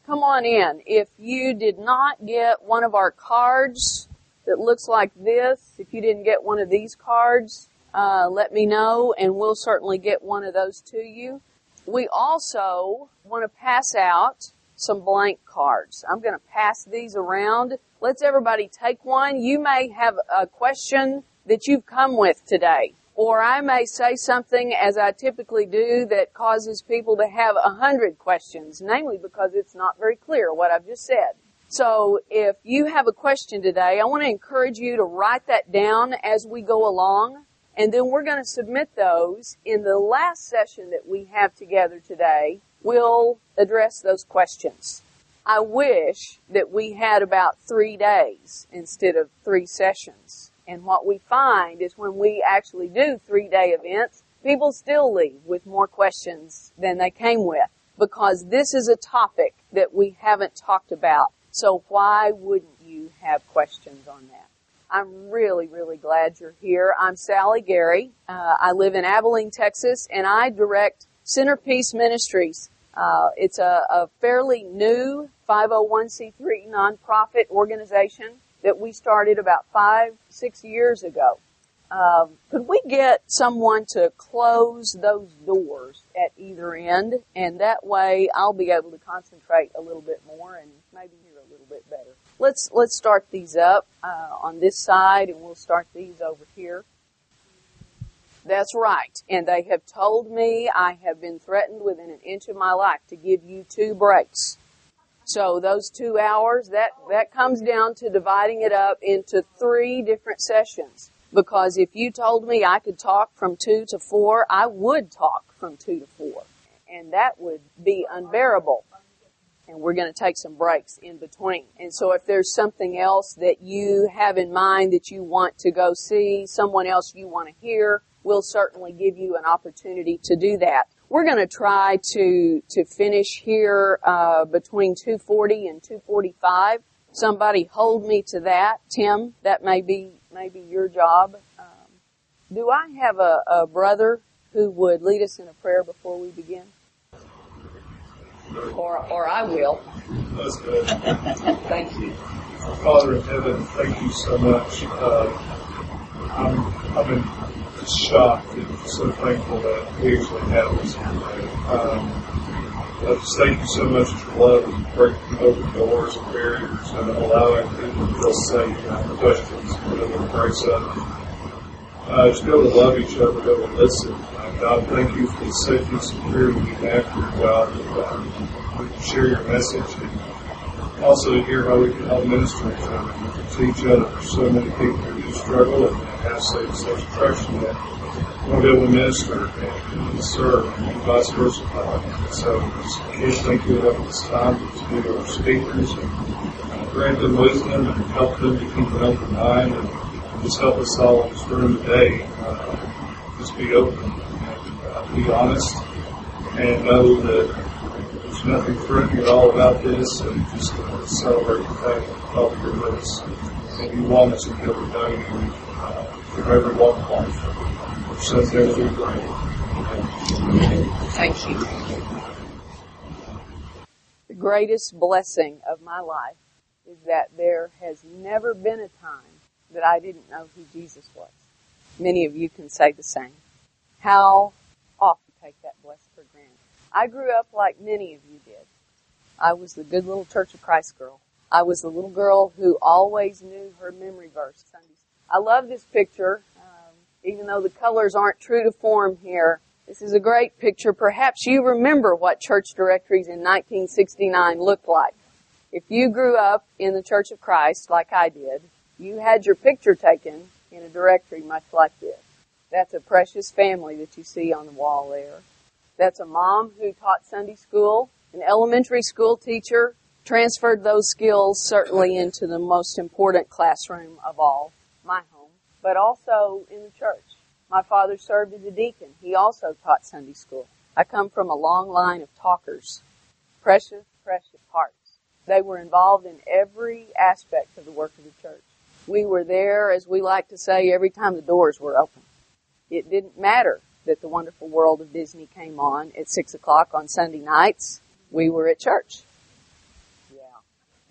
come on in. If you did not get one of our cards that looks like this, if you didn't get one of these cards, let me know, and we'll certainly get one of those to you. We also want to pass out some blank cards. I'm going to pass these around. Let's everybody take one. You may have a question that you've come with today. Or I may say something, as I typically do, that causes people to have 100 questions, namely because it's not very clear what I've just said. So if you have a question today, I want to encourage you to write that down as we go along, and then we're going to submit those. In the last session that we have together today, we'll address those questions. I wish that we had about 3 days instead of 3 sessions. And what we find is when we actually do 3-day events, people still leave with more questions than they came with, because this is a topic that we haven't talked about. So why wouldn't you have questions on that? I'm really, really glad you're here. I'm Sally Gary. I live in Abilene, Texas, and I direct Centerpiece Ministries. It's a fairly new 501c3 nonprofit organization that we started about 5-6 years ago. Could we get someone to close those doors at either end, and that way I'll be able to concentrate a little bit more and maybe hear a little bit better. Let's start these up on this side, and we'll start these over here. That's right. And they have told me I have been threatened within an inch of my life to give you 2 breaks. So those 2 hours, that comes down to dividing it up into 3 different sessions. Because if you told me I could talk from 2 to 4, I would talk from 2 to 4. And that would be unbearable. And we're going to take some breaks in between. And so if there's something else that you have in mind that you want to go see, someone else you want to hear, we'll certainly give you an opportunity to do that. We're going to try to finish here between 2:40 and 2:45. Somebody hold me to that. Tim, that may be your job. Do I have a brother who would lead us in a prayer before we begin? Or I will. That's good. Thank you. Father in heaven, thank you so much. I've been shocked and so thankful that we actually have this today. I just thank you so much for your love and breaking open doors and barriers and allowing people to feel safe and have questions and be able to embrace others. Just be able to love each other, be able to listen. God, thank you for the safety and security we have here, God, that we can share your message and also to hear how we can help minister to each other. There's so many people who do struggle and have such attraction that want to be able to minister and serve and vice versa. So just can't thank you enough at this time to be our speakers and grant them wisdom and help them to keep an open mind and just help us all in this room today. Just be open and be honest and know that there's nothing threatening at all about this, and just celebrate the fact that Father, you're with us and you want us to be able to know you for every walk of life. Your son's name we pray. Thank you. The greatest blessing of my life is that there has never been a time that I didn't know who Jesus was. Many of you can say the same. How often take that blessing for granted? I grew up like many of you did. I was the good little Church of Christ girl. I was the little girl who always knew her memory verse Sundays. I love this picture, even though the colors aren't true to form here. This is a great picture. Perhaps you remember what church directories in 1969 looked like. If you grew up in the Church of Christ like I did, you had your picture taken in a directory much like this. That's a precious family that you see on the wall there. That's a mom who taught Sunday school, an elementary school teacher, transferred those skills certainly into the most important classroom of all, my home, but also in the church. My father served as a deacon. He also taught Sunday school. I come from a long line of talkers, precious, precious hearts. They were involved in every aspect of the work of the church. We were there, as we like to say, every time the doors were open. It didn't matter that the Wonderful World of Disney came on at 6 o'clock on Sunday nights. We were at church.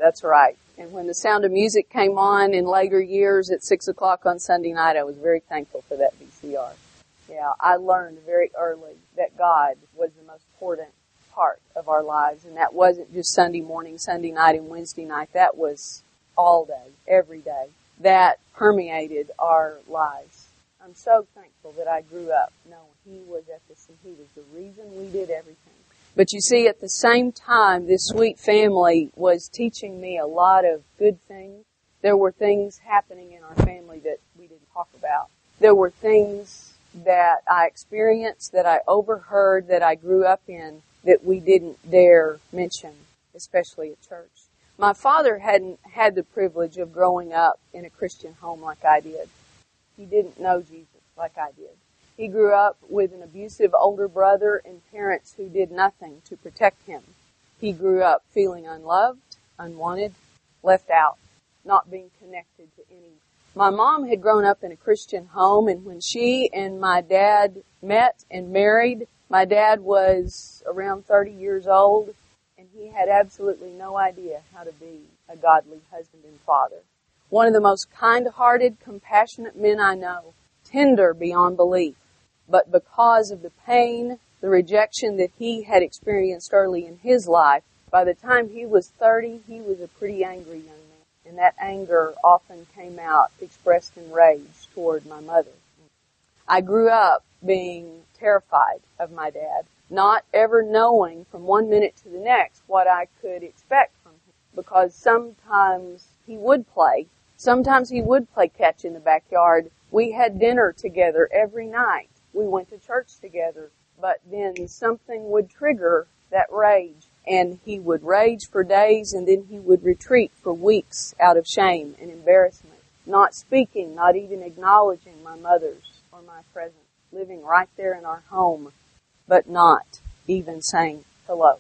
That's right. And when the Sound of Music came on in later years at 6 o'clock on Sunday night, I was very thankful for that VCR. Yeah, I learned very early that God was the most important part of our lives, and that wasn't just Sunday morning, Sunday night, and Wednesday night. That was all day, every day. That permeated our lives. I'm so thankful that I grew up knowing He was at the scene. He was the reason we did everything. But you see, at the same time, this sweet family was teaching me a lot of good things. There were things happening in our family that we didn't talk about. There were things that I experienced, that I overheard, that I grew up in, that we didn't dare mention, especially at church. My father hadn't had the privilege of growing up in a Christian home like I did. He didn't know Jesus like I did. He grew up with an abusive older brother and parents who did nothing to protect him. He grew up feeling unloved, unwanted, left out, not being connected to anyone. My mom had grown up in a Christian home, and when she and my dad met and married, my dad was around 30 years old, and he had absolutely no idea how to be a godly husband and father. One of the most kind-hearted, compassionate men I know, tender beyond belief. But because of the pain, the rejection that he had experienced early in his life, by the time he was 30, he was a pretty angry young man. And that anger often came out expressed in rage toward my mother. I grew up being terrified of my dad, not ever knowing from one minute to the next what I could expect from him. Because sometimes he would play. Sometimes he would play catch in the backyard. We had dinner together every night. We went to church together. But then something would trigger that rage. And he would rage for days, and then he would retreat for weeks out of shame and embarrassment, not speaking, not even acknowledging my mother's or my presence, living right there in our home, but not even saying hello.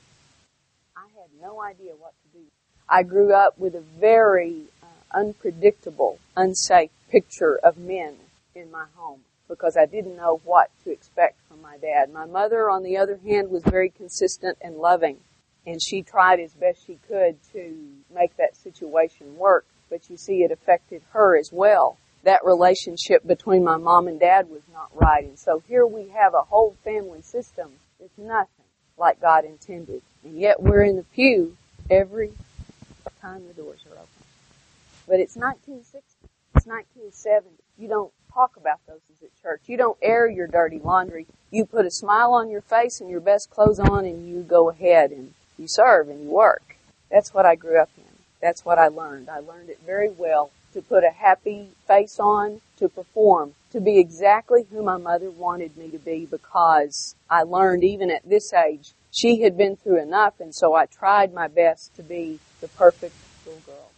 I had no idea what to do. I grew up with a very unpredictable, unsafe picture of men in my home because I didn't know what to expect from my dad. My mother, on the other hand, was very consistent and loving. And she tried as best she could to make that situation work. But you see, it affected her as well. That relationship between my mom and dad was not right. And so here we have a whole family system that's nothing like God intended. And yet we're in the pew every time the doors are open. But it's 1960. It's 1970. You don't talk about those things at church. You don't air your dirty laundry. You put a smile on your face and your best clothes on, and you go ahead and you serve and you work. That's what I grew up in. That's what I learned. I learned it very well, to put a happy face on, to perform, to be exactly who my mother wanted me to be, because I learned even at this age, she had been through enough, and so I tried my best to be the perfect little girl.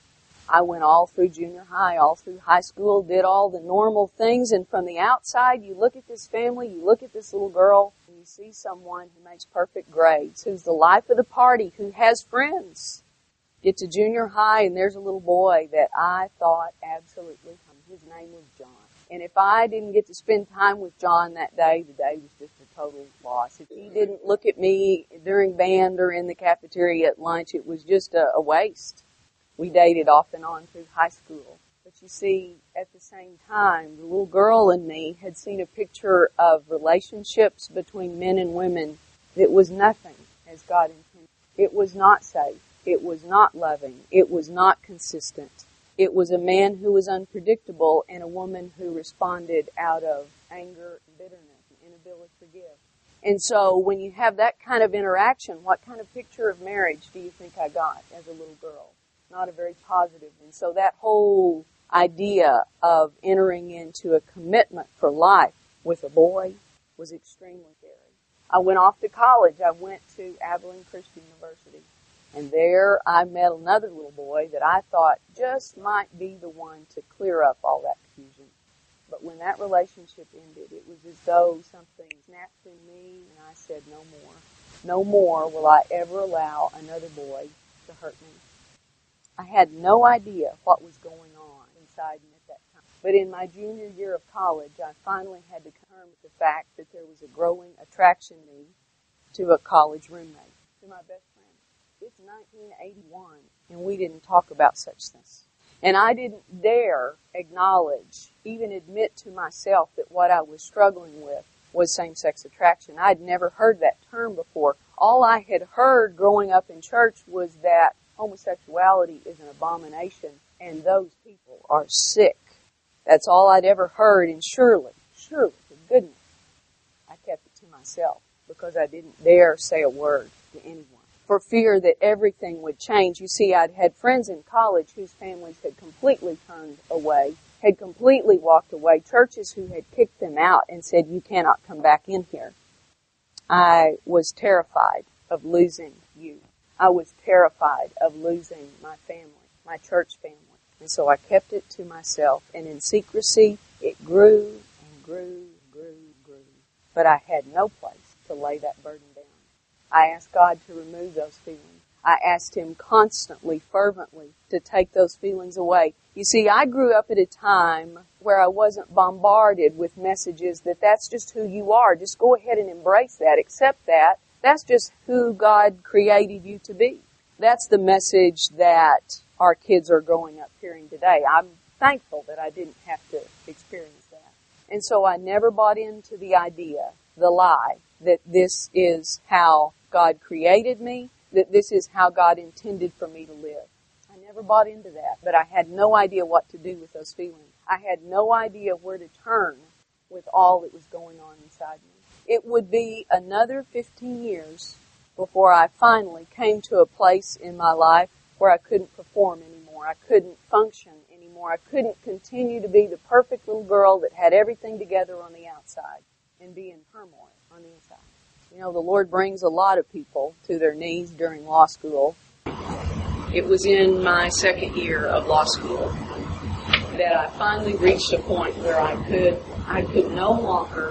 I went all through junior high, all through high school, did all the normal things, and from the outside, you look at this family, you look at this little girl, and you see someone who makes perfect grades, who's the life of the party, who has friends. Get to junior high, and there's a little boy that I thought absolutely, his name was John. And if I didn't get to spend time with John that day, the day was just a total loss. If he didn't look at me during band or in the cafeteria at lunch, it was just a waste. We dated off and on through high school. But you see, at the same time, the little girl in me had seen a picture of relationships between men and women that was nothing as God intended. It was not safe. It was not loving. It was not consistent. It was a man who was unpredictable and a woman who responded out of anger and bitterness and inability to forgive. And so when you have that kind of interaction, what kind of picture of marriage do you think I got as a little girl? Not a very positive. And so that whole idea of entering into a commitment for life with a boy was extremely scary. I went off to college. I went to Abilene Christian University. And there I met another little boy that I thought just might be the one to clear up all that confusion. But when that relationship ended, it was as though something snapped in me, and I said, no more. No more will I ever allow another boy to hurt me. I had no idea what was going on inside me at that time. But in my junior year of college, I finally had to come with the fact that there was a growing attraction to me to a college roommate, to my best friend. It's 1981, and we didn't talk about such things. And I didn't dare acknowledge, even admit to myself that what I was struggling with was same-sex attraction. I'd never heard that term before. All I had heard growing up in church was that homosexuality is an abomination and those people are sick. That's all I'd ever heard, and surely, for goodness, I kept it to myself because I didn't dare say a word to anyone for fear that everything would change. You see, I'd had friends in college whose families had completely turned away, had completely walked away, churches who had kicked them out and said, you cannot come back in here. I was terrified of losing you. I was terrified of losing my family, my church family. And so I kept it to myself. And in secrecy, it grew and grew and grew and grew. But I had no place to lay that burden down. I asked God to remove those feelings. I asked Him constantly, fervently, to take those feelings away. You see, I grew up at a time where I wasn't bombarded with messages that that's just who you are. Just go ahead and embrace that, accept that. That's just who God created you to be. That's the message that our kids are growing up hearing today. I'm thankful that I didn't have to experience that. And so I never bought into the idea, the lie, that this is how God created me, that this is how God intended for me to live. I never bought into that, but I had no idea what to do with those feelings. I had no idea where to turn with all that was going on inside me. It would be another 15 years before I finally came to a place in my life where I couldn't perform anymore. I couldn't function anymore. I couldn't continue to be the perfect little girl that had everything together on the outside and be in turmoil on the inside. You know, the Lord brings a lot of people to their knees during law school. It was in my second year of law school that I finally reached a point where I could no longer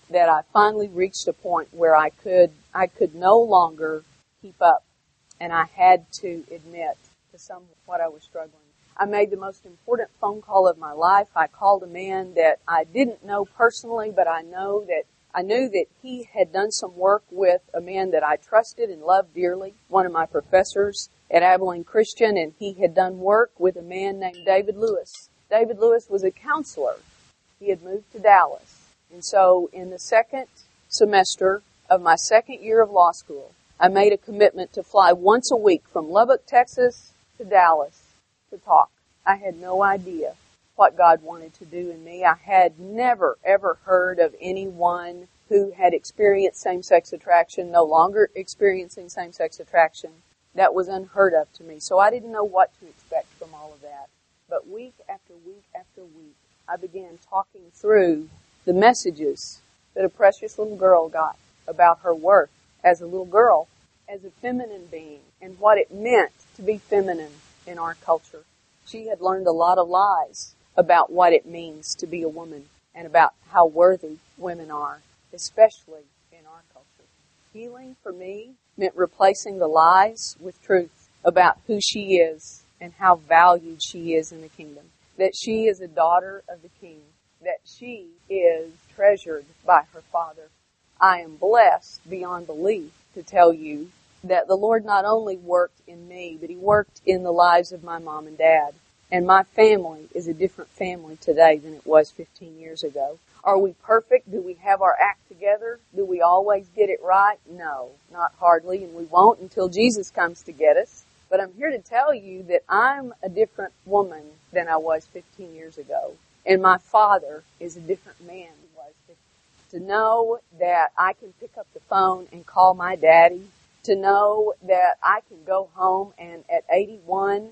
keep up. And I had to admit to what I was struggling. I made the most important phone call of my life. I called a man that I didn't know personally, but I knew that he had done some work with a man that I trusted and loved dearly, one of my professors at Abilene Christian, and he had done work with a man named David Lewis. David Lewis was a counselor. He had moved to Dallas. And so in the second semester of my second year of law school, I made a commitment to fly once a week from Lubbock, Texas to Dallas to talk. I had no idea what God wanted to do in me. I had never, ever heard of anyone who had experienced same-sex attraction, no longer experiencing same-sex attraction. That was unheard of to me. So I didn't know what to expect from all of that. But week after week after week, I began talking through the messages that a precious little girl got about her worth as a little girl, as a feminine being, and what it meant to be feminine in our culture. She had learned a lot of lies about what it means to be a woman and about how worthy women are, especially in our culture. Healing for me meant replacing the lies with truth about who she is and how valued she is in the kingdom. That she is a daughter of the King. That she is treasured by her Father. I am blessed beyond belief to tell you that the Lord not only worked in me, but He worked in the lives of my mom and dad. And my family is a different family today than it was 15 years ago. Are we perfect? Do we have our act together? Do we always get it right? No, not hardly, and we won't until Jesus comes to get us. But I'm here to tell you that I'm a different woman than I was 15 years ago. And my father is a different man than he was 15. To know that I can pick up the phone and call my daddy. To know that I can go home and at 81,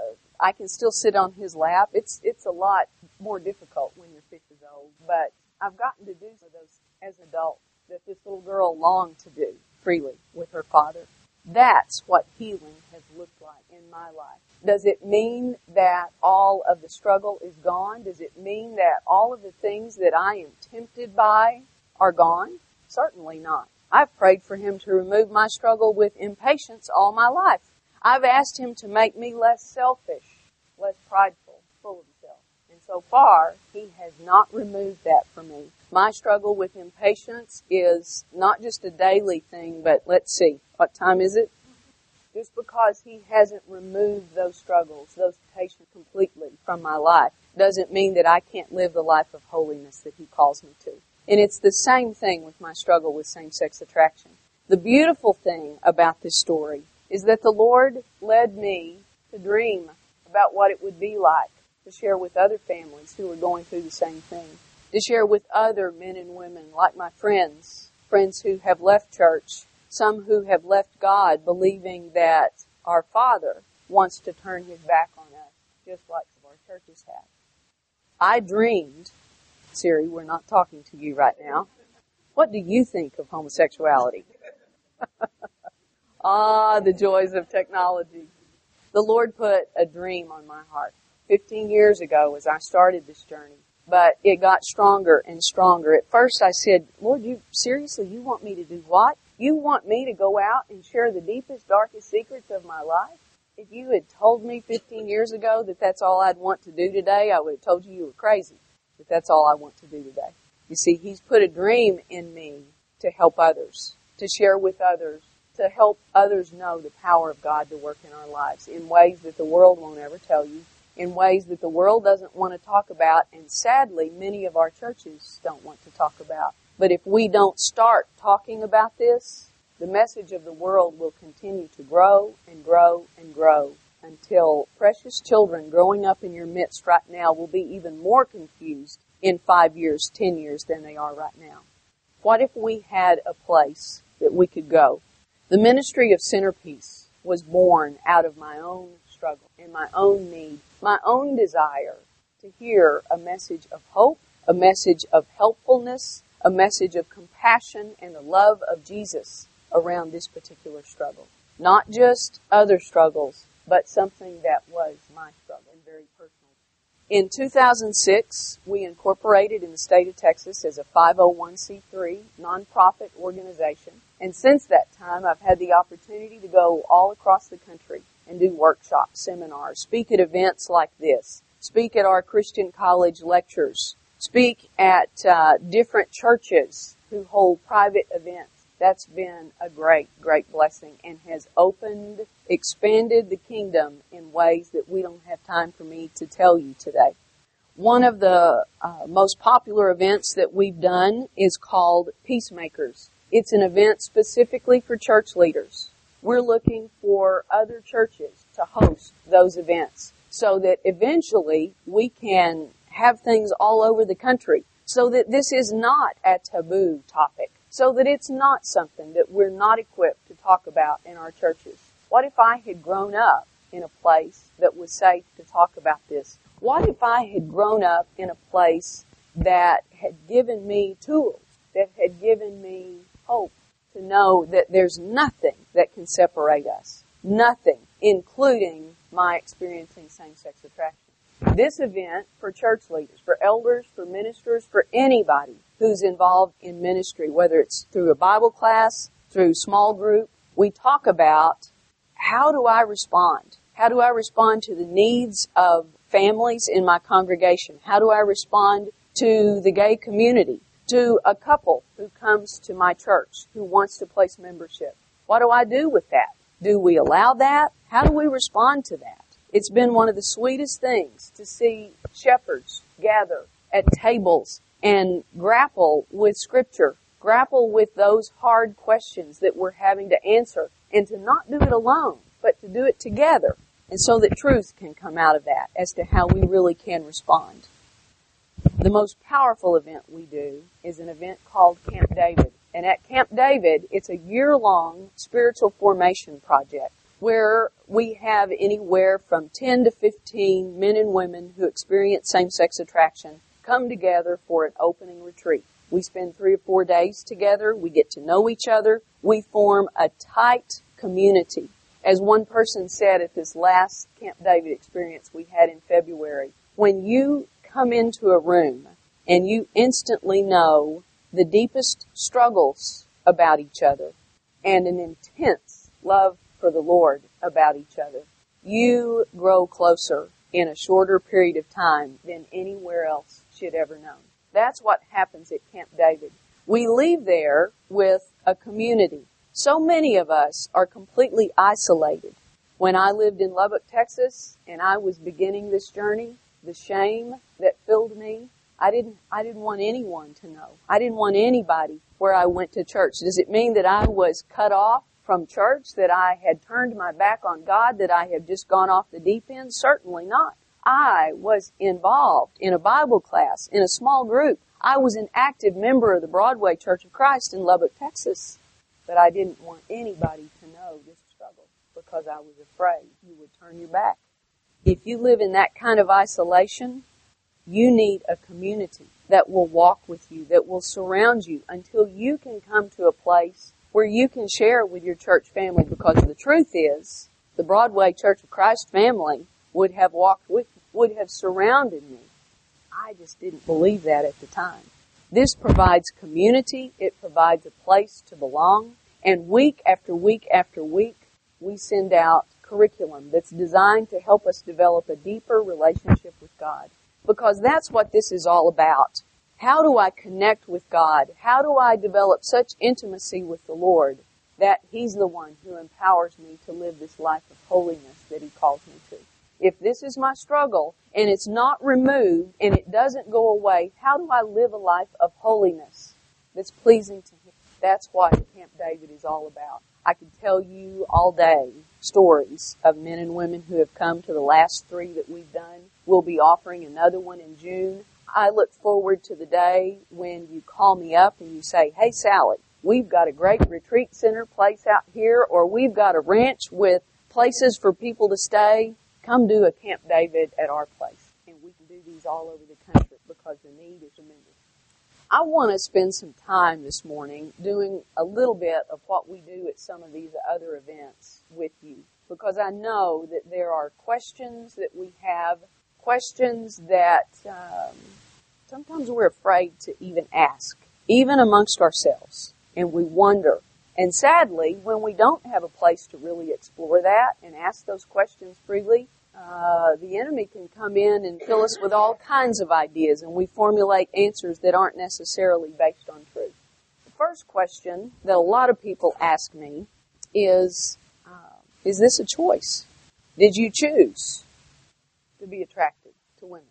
I can still sit on his lap. It's a lot more difficult when you're 50 years old. But I've gotten to do some of those as an adult that this little girl longed to do freely with her father. That's what healing has looked like in my life. Does it mean that all of the struggle is gone? Does it mean that all of the things that I am tempted by are gone? Certainly not. I've prayed for Him to remove my struggle with impatience all my life. I've asked Him to make me less selfish, less prideful, full of Himself. And so far, He has not removed that from me. My struggle with impatience is not just a daily thing, but let's see, what time is it? Just because He hasn't removed those struggles, those temptations completely from my life, doesn't mean that I can't live the life of holiness that He calls me to. And it's the same thing with my struggle with same-sex attraction. The beautiful thing about this story is that the Lord led me to dream about what it would be like to share with other families who are going through the same thing, to share with other men and women like my friends who have left church, some who have left God believing that our Father wants to turn His back on us, just like some of our churches have. I dreamed, Siri, we're not talking to you right now. What do you think of homosexuality? The joys of technology. The Lord put a dream on my heart 15 years ago as I started this journey, but it got stronger and stronger. At first I said, Lord, you want me to do what? You want me to go out and share the deepest, darkest secrets of my life? If you had told me 15 years ago that that's all I'd want to do today, I would have told you were crazy. But that's all I want to do today. You see, He's put a dream in me to help others, to share with others, to help others know the power of God to work in our lives in ways that the world won't ever tell you, in ways that the world doesn't want to talk about, and sadly, many of our churches don't want to talk about. But if we don't start talking about this, the message of the world will continue to grow and grow and grow until precious children growing up in your midst right now will be even more confused in 5 years, 10 years than they are right now. What if we had a place that we could go? The ministry of Centerpiece was born out of my own struggle and my own need, my own desire to hear a message of hope, a message of helpfulness, a message of compassion and the love of Jesus around this particular struggle. Not just other struggles, but something that was my struggle and very personal. In 2006, we incorporated in the state of Texas as a 501c3 nonprofit organization. And since that time, I've had the opportunity to go all across the country and do workshops, seminars, speak at events like this, speak at our Christian college lectures, speak at different churches who hold private events. That's been a great, great blessing and has expanded the kingdom in ways that we don't have time for me to tell you today. One of the most popular events that we've done is called Peacemakers. It's an event specifically for church leaders. We're looking for other churches to host those events so that eventually we can have things all over the country so that this is not a taboo topic, so that it's not something that we're not equipped to talk about in our churches. What if I had grown up in a place that was safe to talk about this? What if I had grown up in a place that had given me tools, that had given me hope to know that there's nothing that can separate us? Nothing, including my experiencing same-sex attraction. This event for church leaders, for elders, for ministers, for anybody who's involved in ministry, whether it's through a Bible class, through small group, we talk about how do I respond? How do I respond to the needs of families in my congregation? How do I respond to the gay community? To a couple who comes to my church who wants to place membership? What do I do with that? Do we allow that? How do we respond to that? It's been one of the sweetest things to see shepherds gather at tables and grapple with Scripture, grapple with those hard questions that we're having to answer, and to not do it alone, but to do it together, and so that truth can come out of that as to how we really can respond. The most powerful event we do is an event called Camp David. And at Camp David, it's a year-long spiritual formation project where we have anywhere from 10 to 15 men and women who experience same-sex attraction come together for an opening retreat. We spend 3 or 4 days together. We get to know each other. We form a tight community. As one person said at this last Camp David experience we had in February, when you come into a room and you instantly know the deepest struggles about each other and an intense love for the Lord about each other, you grow closer in a shorter period of time than anywhere else should ever known. That's what happens at Camp David. We leave there with a community. So many of us are completely isolated. When I lived in Lubbock, Texas, and I was beginning this journey, the shame that filled me, I didn't want anyone to know. I didn't want anybody where I went to church. Does it mean that I was cut off from church, that I had turned my back on God, that I had just gone off the deep end? Certainly not. I was involved in a Bible class, in a small group. I was an active member of the Broadway Church of Christ in Lubbock, Texas. But I didn't want anybody to know this struggle because I was afraid you would turn your back. If you live in that kind of isolation, you need a community that will walk with you, that will surround you until you can come to a place where you can share with your church family, because the truth is, the Broadway Church of Christ family would have walked with me, would have surrounded me. I just didn't believe that at the time. This provides community, it provides a place to belong, and week after week after week, we send out curriculum that's designed to help us develop a deeper relationship with God. Because that's what this is all about. How do I connect with God? How do I develop such intimacy with the Lord that He's the one who empowers me to live this life of holiness that He calls me to? If this is my struggle and it's not removed and it doesn't go away, how do I live a life of holiness that's pleasing to Him? That's what Camp David is all about. I could tell you all day stories of men and women who have come to the last 3 that we've done. We'll be offering another one in June. I look forward to the day when you call me up and you say, "Hey, Sally, we've got a great retreat center place out here, or we've got a ranch with places for people to stay. Come do a Camp David at our place." And we can do these all over the country because the need is tremendous. I want to spend some time this morning doing a little bit of what we do at some of these other events with you, because I know that there are questions that we have, questions that sometimes we're afraid to even ask, even amongst ourselves, and we wonder. And sadly, when we don't have a place to really explore that and ask those questions freely, the enemy can come in and fill us with all kinds of ideas, and we formulate answers that aren't necessarily based on truth. The first question that a lot of people ask me is this a choice? Did you choose to be attracted to women?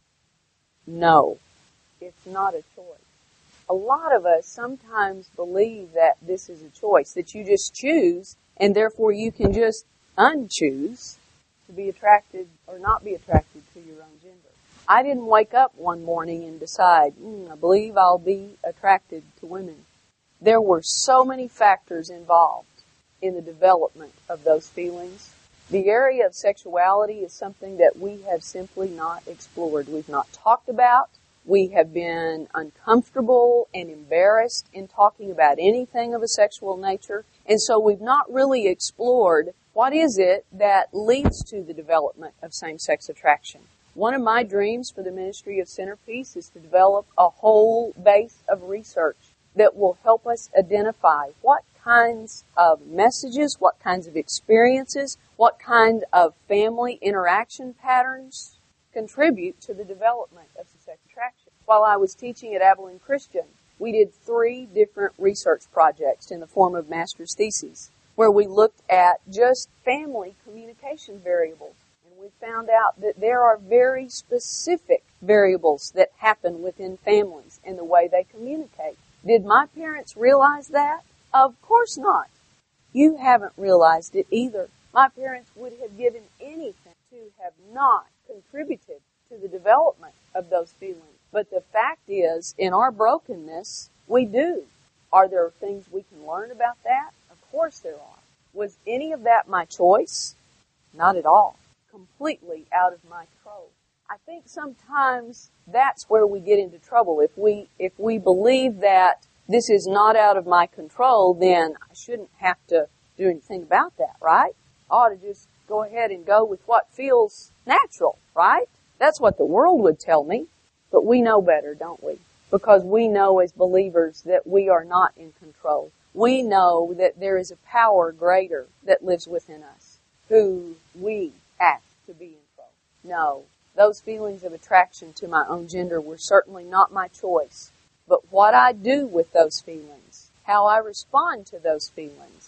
No, it's not a choice. A lot of us sometimes believe that this is a choice, that you just choose, and therefore you can just unchoose to be attracted or not be attracted to your own gender. I didn't wake up one morning and decide, I believe I'll be attracted to women. There were so many factors involved in the development of those feelings. The area of sexuality is something that we have simply not explored. We've not talked about. We have been uncomfortable and embarrassed in talking about anything of a sexual nature. And so we've not really explored what is it that leads to the development of same-sex attraction. One of my dreams for the ministry of Centerpiece is to develop a whole base of research that will help us identify what kinds of messages, what kinds of experiences, what kind of family interaction patterns contribute to the development of sex attraction. While I was teaching at Abilene Christian, we did 3 different research projects in the form of master's theses, where we looked at just family communication variables. And we found out that there are very specific variables that happen within families in the way they communicate. Did my parents realize that? Of course not. You haven't realized it either. My parents would have given anything to have not contributed to the development of those feelings. But the fact is, in our brokenness, we do. Are there things we can learn about that? Of course there are. Was any of that my choice? Not at all. Completely out of my control. I think sometimes that's where we get into trouble. If we believe that this is not out of my control, then I shouldn't have to do anything about that, right? I ought to just go ahead and go with what feels natural, right? That's what the world would tell me. But we know better, don't we? Because we know as believers that we are not in control. We know that there is a power greater that lives within us, who we have to be in control. No, those feelings of attraction to my own gender were certainly not my choice. But what I do with those feelings, how I respond to those feelings,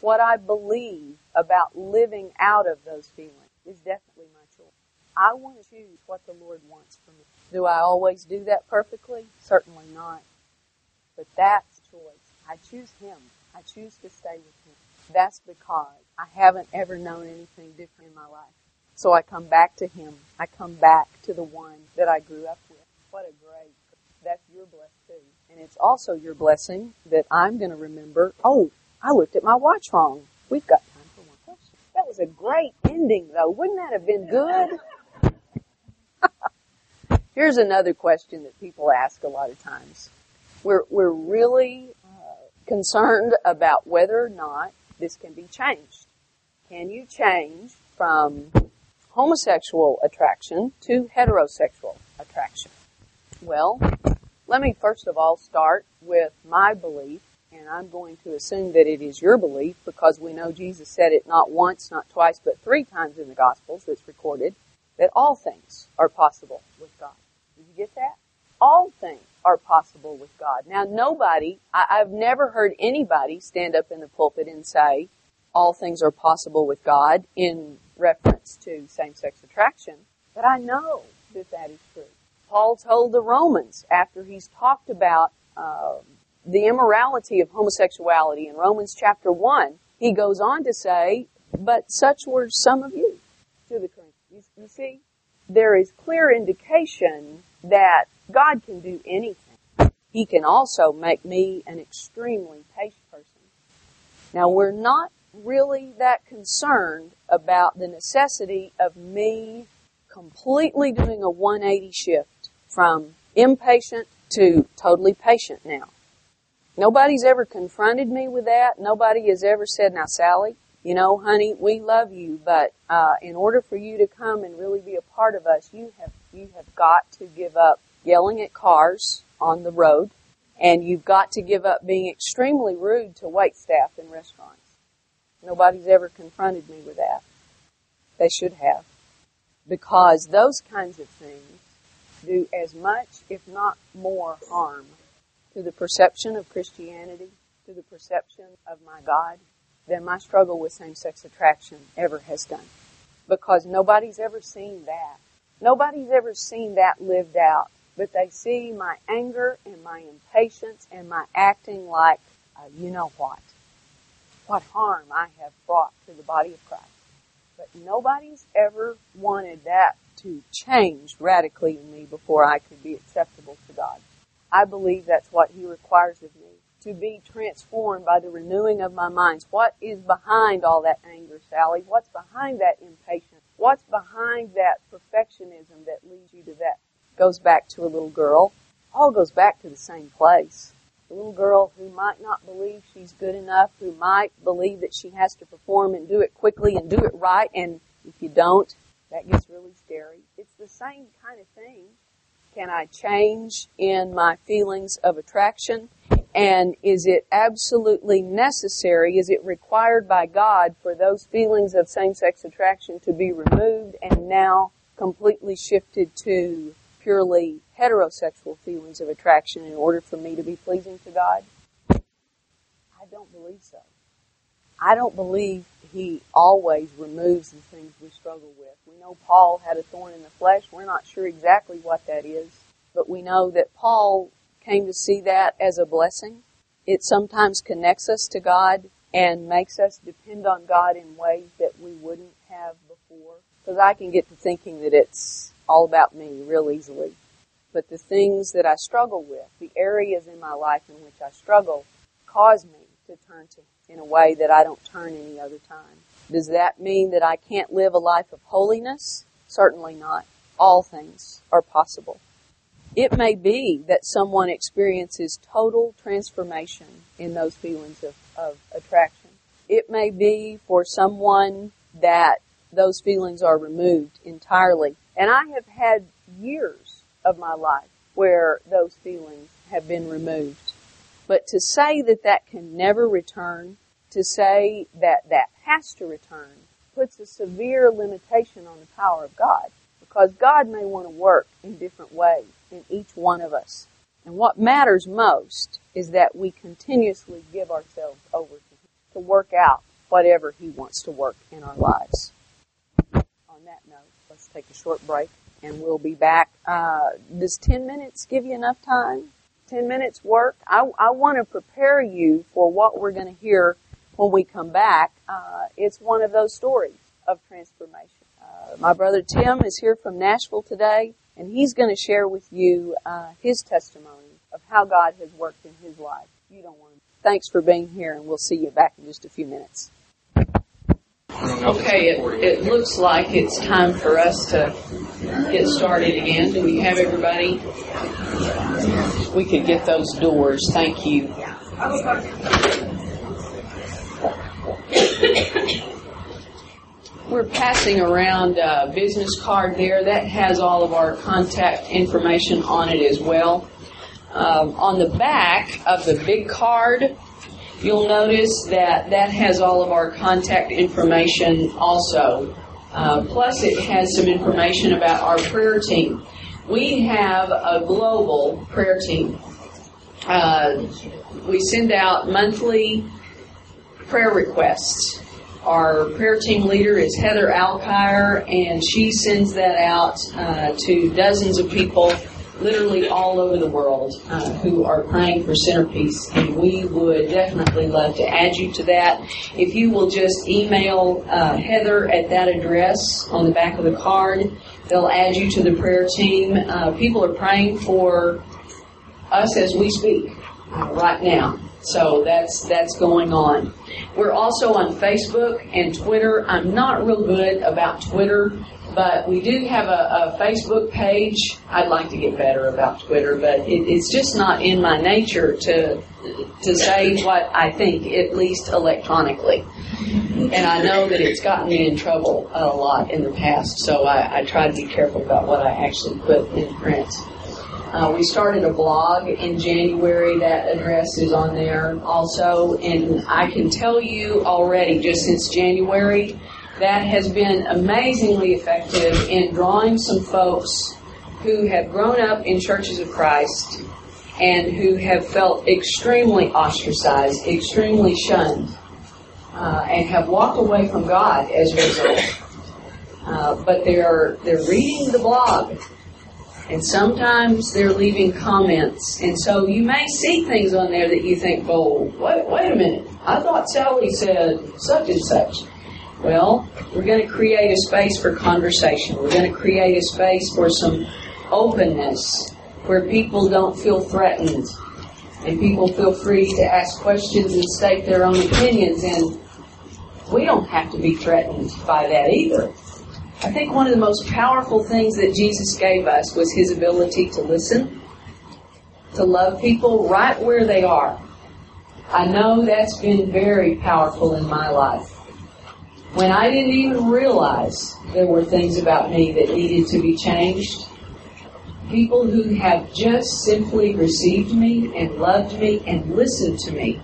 what I believe about living out of those feelings is definitely my choice. I want to choose what the Lord wants for me. Do I always do that perfectly? Certainly not. But that's choice. I choose Him. I choose to stay with Him. That's because I haven't ever known anything different in my life. So I come back to Him. I come back to the one that I grew up with. What a great, that's your blessing too. And it's also your blessing that I'm going to remember, oh, I looked at my watch wrong. We've got time for one question. That was a great ending though. Wouldn't that have been good? Here's another question that people ask a lot of times. We're really concerned about whether or not this can be changed. Can you change from homosexual attraction to heterosexual attraction? Well, let me first of all start with my belief, and I'm going to assume that it is your belief because we know Jesus said it not once, not twice, but 3 times in the Gospels that's recorded, that all things are possible with God. Did you get that? All things are possible with God. Now I've never heard anybody stand up in the pulpit and say, all things are possible with God in reference to same-sex attraction, but I know that that is true. Paul told the Romans after he's talked about the immorality of homosexuality in Romans chapter 1, he goes on to say, but such were some of you to the Corinthians. You see, there is clear indication that God can do anything. He can also make me an extremely patient person. Now, we're not really that concerned about the necessity of me completely doing a 180 shift from impatient to totally patient now. Nobody's ever confronted me with that. Nobody has ever said, now Sally, you know, honey, we love you, but in order for you to come and really be a part of us, you have got to give up yelling at cars on the road, and you've got to give up being extremely rude to wait staff in restaurants. Nobody's ever confronted me with that. They should have. Because those kinds of things do as much, if not more, harm to the perception of Christianity, to the perception of my God, than my struggle with same-sex attraction ever has done. Because nobody's ever seen that. Nobody's ever seen that lived out. But they see my anger and my impatience and my acting like, you know what harm I have brought to the body of Christ. But nobody's ever wanted that to change radically in me before I could be acceptable to God. I believe that's what He requires of me, to be transformed by the renewing of my mind. What is behind all that anger, Sally? What's behind that impatience? What's behind that perfectionism that leads you to that? Goes back to a little girl. All goes back to the same place. A little girl who might not believe she's good enough, who might believe that she has to perform and do it quickly and do it right, and if you don't, that gets really scary. It's the same kind of thing. Can I change in my feelings of attraction? And is it absolutely necessary, is it required by God for those feelings of same-sex attraction to be removed and now completely shifted to purely heterosexual feelings of attraction in order for me to be pleasing to God? I don't believe so. I don't believe He always removes the things we struggle with. We know Paul had a thorn in the flesh. We're not sure exactly what that is, but we know that Paul came to see that as a blessing. It sometimes connects us to God and makes us depend on God in ways that we wouldn't have before. Because I can get to thinking that it's all about me real easily. But the things that I struggle with, the areas in my life in which I struggle, cause me to turn to Him in a way that I don't turn any other time. Does that mean that I can't live a life of holiness? Certainly not. All things are possible. It may be that someone experiences total transformation in those feelings of attraction. It may be for someone that those feelings are removed entirely. And I have had years of my life where those feelings have been removed. But to say that that can never return, to say that that has to return, puts a severe limitation on the power of God. Because God may want to work in different ways in each one of us. And what matters most is that we continuously give ourselves over to Him to work out whatever He wants to work in our lives. On that note, let's take a short break, and we'll be back. Does 10 minutes give you enough time? 10 minutes work? I want to prepare you for what we're going to hear when we come back. It's one of those stories of transformation. My brother Tim is here from Nashville today, and he's going to share with you his testimony of how God has worked in his life. You don't want to. Thanks for being here, and we'll see you back in just a few minutes. Okay, it looks like it's time for us to get started again. Do we have everybody? We could get those doors. Thank you. We're passing around a business card there. That has all of our contact information on it as well. On the back of the big card, you'll notice that has all of our contact information also. Plus it has some information about our prayer team. We have a global prayer team. We send out monthly prayer requests. Our prayer team leader is Heather Alkire, and she sends that out to dozens of people literally all over the world who are praying for Centerpiece, and we would definitely love to add you to that. If you will just email Heather at that address on the back of the card, they'll add you to the prayer team. People are praying for us as we speak right now. So that's going on. We're also on Facebook and Twitter. I'm not real good about Twitter, but we do have a Facebook page. I'd like to get better about Twitter, but it's just not in my nature to say what I think, at least electronically. And I know that it's gotten me in trouble a lot in the past, so I try to be careful about what I actually put in print. We started a blog in January. That address is on there also. And I can tell you already, just since January, that has been amazingly effective in drawing some folks who have grown up in churches of Christ and who have felt extremely ostracized, extremely shunned, and have walked away from God as a result. But they're reading the blog. And sometimes they're leaving comments. And so you may see things on there that you think, oh, wait a minute. I thought Sally said such and such. Well, we're going to create a space for conversation. We're going to create a space for some openness where people don't feel threatened. And people feel free to ask questions and state their own opinions. And we don't have to be threatened by that either. I think one of the most powerful things that Jesus gave us was His ability to listen, to love people right where they are. I know that's been very powerful in my life. When I didn't even realize there were things about me that needed to be changed, people who have just simply received me and loved me and listened to me,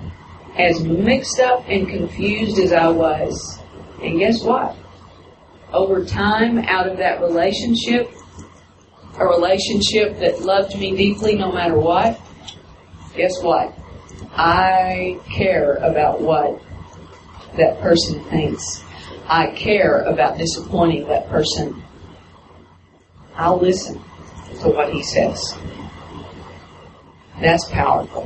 as mixed up and confused as I was. And guess what? Over time, out of that relationship, a relationship that loved me deeply no matter what, guess what? I care about what that person thinks. I care about disappointing that person. I'll listen to what he says. That's powerful.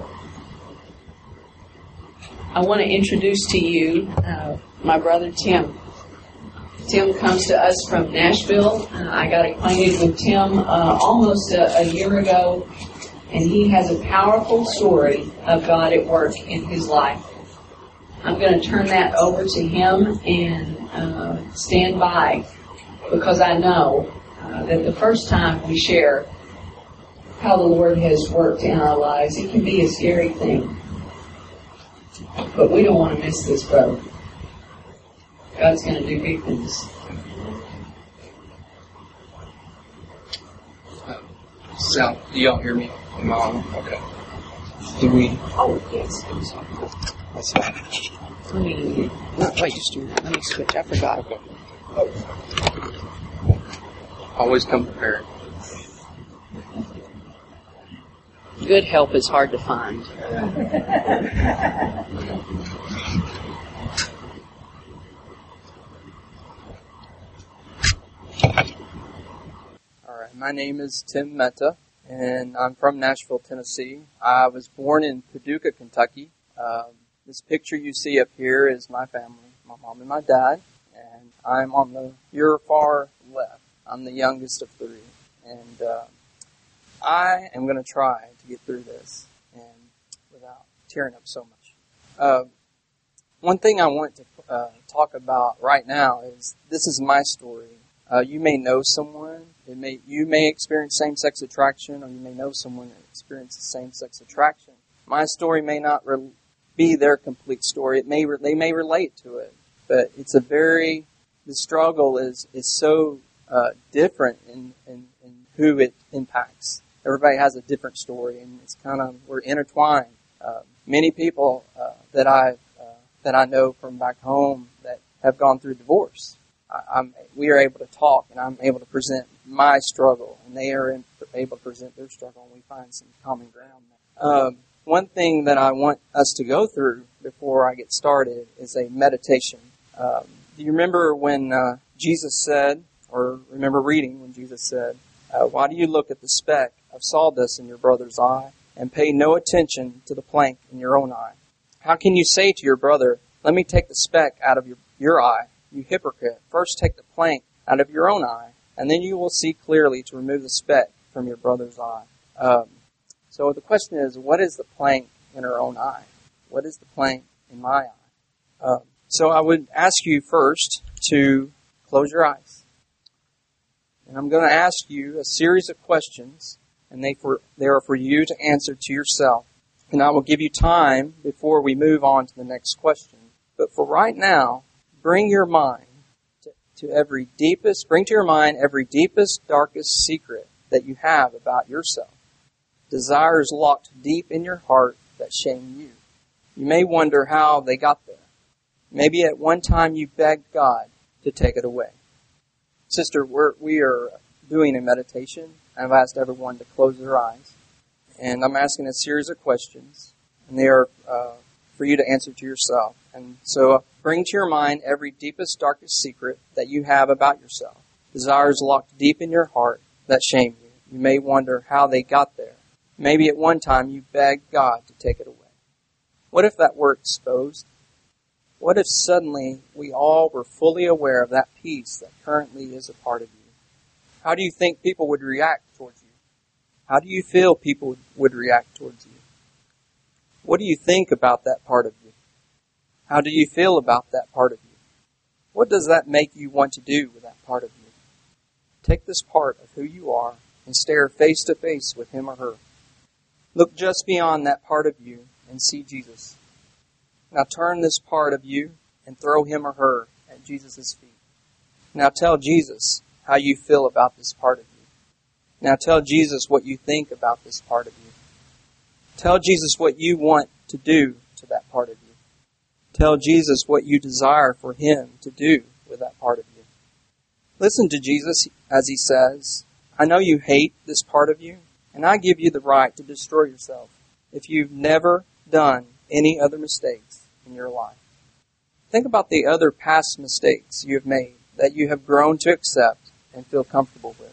I want to introduce to you my brother Tim. Tim comes to us from Nashville. I got acquainted with Tim almost a year ago, and he has a powerful story of God at work in his life. I'm going to turn that over to him and stand by, because I know that the first time we share how the Lord has worked in our lives, it can be a scary thing. But we don't want to miss this boat. God's going to do big things. Sal, do y'all hear me? Am I on? Okay. Do we? Oh, yes. That's fine. Let me, wait just a minute. Let me switch. I forgot. Okay. Always come prepared. Good help is hard to find. Hi, my name is Tim Mehta, and I'm from Nashville, Tennessee. I was born in Paducah, Kentucky. This picture you see up here is my family, my mom and my dad, and I'm on your far left. I'm the youngest of three, and I am going to try to get through this and without tearing up so much. One thing I want to talk about right now is this is my story. You may know someone. You may experience same-sex attraction, or you may know someone that experiences same-sex attraction. My story may not be their complete story. They may relate to it, but the struggle is so different in who it impacts. Everybody has a different story, and it's we're intertwined. Many people that I know from back home that have gone through divorce. We are able to talk, and I'm able to present my struggle, and they are able to present their struggle, and we find some common ground. One thing that I want us to go through before I get started is a meditation. Do you remember when Jesus said, or remember reading when Jesus said, why do you look at the speck of sawdust in your brother's eye and pay no attention to the plank in your own eye? How can you say to your brother, let me take the speck out of your eye? You hypocrite, first take the plank out of your own eye, and then you will see clearly to remove the speck from your brother's eye. So the question is, what is the plank in our own eye? What is the plank in my eye? So I would ask you first to close your eyes. And I'm going to ask you a series of questions, and they are for you to answer to yourself. And I will give you time before we move on to the next question. But for right now, bring to your mind every deepest, darkest secret that you have about yourself. Desires locked deep in your heart that shame you. You may wonder how they got there. Maybe at one time you begged God to take it away. Sister, we are doing a meditation. I've asked everyone to close their eyes. And I'm asking a series of questions. And they are for you to answer to yourself. And so bring to your mind every deepest, darkest secret that you have about yourself. Desires locked deep in your heart that shame you. You may wonder how they got there. Maybe at one time you begged God to take it away. What if that were exposed? What if suddenly we all were fully aware of that peace that currently is a part of you? How do you think people would react towards you? How do you feel people would react towards you? What do you think about that part of you? How do you feel about that part of you? What does that make you want to do with that part of you? Take this part of who you are and stare face to face with him or her. Look just beyond that part of you and see Jesus. Now turn this part of you and throw him or her at Jesus' feet. Now tell Jesus how you feel about this part of you. Now tell Jesus what you think about this part of you. Tell Jesus what you want to do to that part of you. Tell Jesus what you desire for him to do with that part of you. Listen to Jesus as he says, I know you hate this part of you, and I give you the right to destroy yourself if you've never done any other mistakes in your life. Think about the other past mistakes you have made that you have grown to accept and feel comfortable with.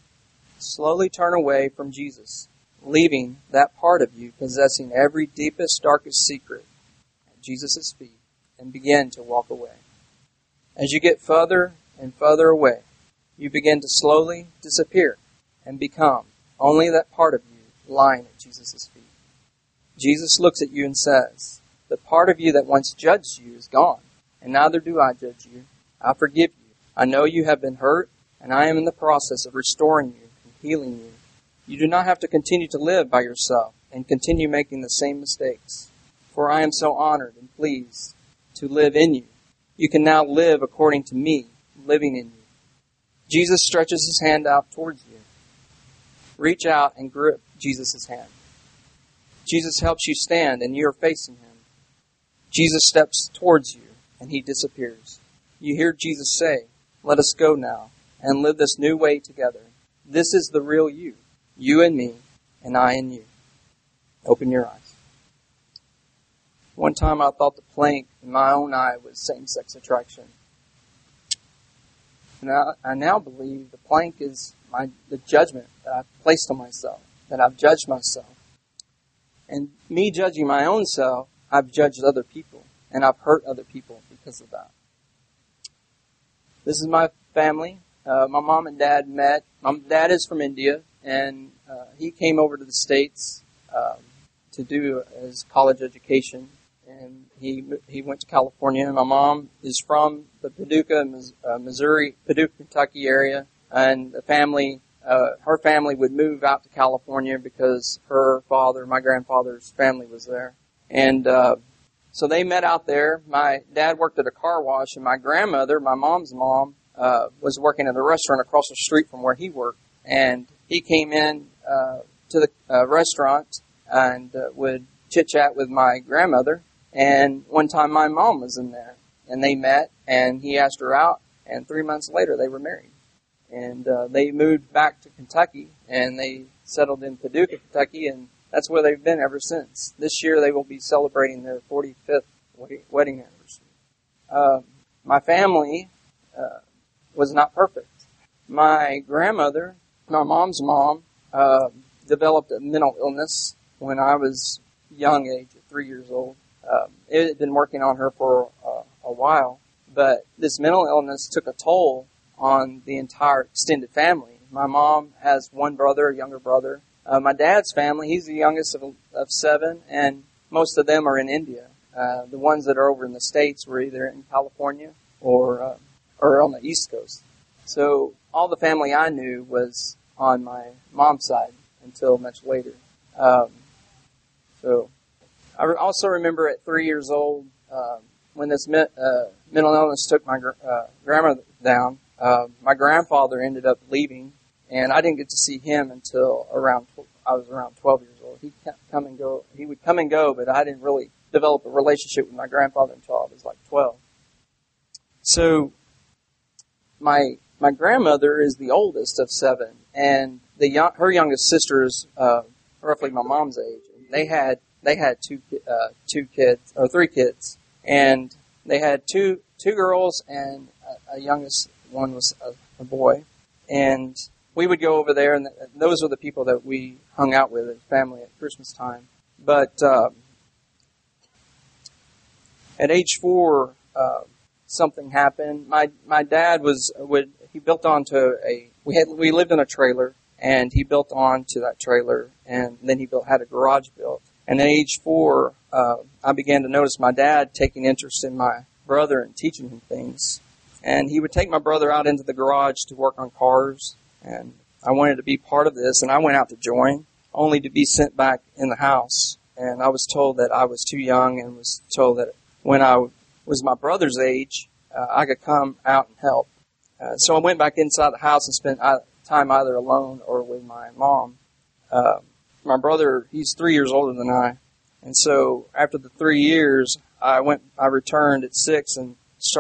Slowly turn away from Jesus, leaving that part of you possessing every deepest, darkest secret at Jesus' feet, and begin to walk away. As you get further and further away, you begin to slowly disappear and become only that part of you lying at Jesus' feet. Jesus looks at you and says, the part of you that once judged you is gone, and neither do I judge you. I forgive you. I know you have been hurt, and I am in the process of restoring you and healing you. You do not have to continue to live by yourself and continue making the same mistakes, for I am so honored and pleased to live in you. You can now live according to me, living in you. Jesus stretches his hand out towards you. Reach out and grip Jesus' hand. Jesus helps you stand and you are facing him. Jesus steps towards you and he disappears. You hear Jesus say, let us go now and live this new way together. This is the real you and me, and I and you. Open your eyes. One time I thought the plank in my own eye was same-sex attraction. And I now believe the plank is the judgment that I've placed on myself, that I've judged myself. And me judging my own self, I've judged other people, and I've hurt other people because of that. This is my family. My mom and dad met. My dad is from India, and he came over to the States to do his college education. And he went to California. My mom is from the Paducah, Kentucky area, and the family, her family would move out to California because her father, my grandfather's family was there. And so they met out there. My dad worked at a car wash, and my grandmother, my mom's mom, was working at a restaurant across the street from where he worked. And he came in to the restaurant and would chit-chat with my grandmother. And one time my mom was in there, and they met, and he asked her out, and 3 months later they were married. And they moved back to Kentucky, and they settled in Paducah, Kentucky, and that's where they've been ever since. This year they will be celebrating their 45th wedding anniversary. My family was not perfect. My grandmother, my mom's mom, developed a mental illness when I was young age, at 3 years old. It had been working on her for a while, but this mental illness took a toll on the entire extended family. My mom has one brother, a younger brother. My dad's family, he's the youngest of 7, and most of them are in India. The ones that are over in the States were either in California or on the East Coast. So all the family I knew was on my mom's side until much later. So I also remember at 3 years old, when this mental illness took my grandmother down, my grandfather ended up leaving, and I didn't get to see him until I was around 12 years old. He would come and go, but I didn't really develop a relationship with my grandfather until I was like 12. So my grandmother is the oldest of 7, and her youngest sister is roughly my mom's age. They had 3 kids, and they had two girls, and a youngest one was a boy. And we would go over there, and those were the people that we hung out with as family at Christmas time. But at age 4, something happened. My dad he built onto we lived in a trailer, and he built onto that trailer, and then he had a garage built. And at age 4, I began to notice my dad taking interest in my brother and teaching him things. And he would take my brother out into the garage to work on cars. And I wanted to be part of this, and I went out to join, only to be sent back in the house. And I was told that I was too young, and was told that when I was my brother's age, I could come out and help. So I went back inside the house and spent time either alone or with my mom. My brother, he's 3 years older than I. And so after the 3 years, I returned at 6 and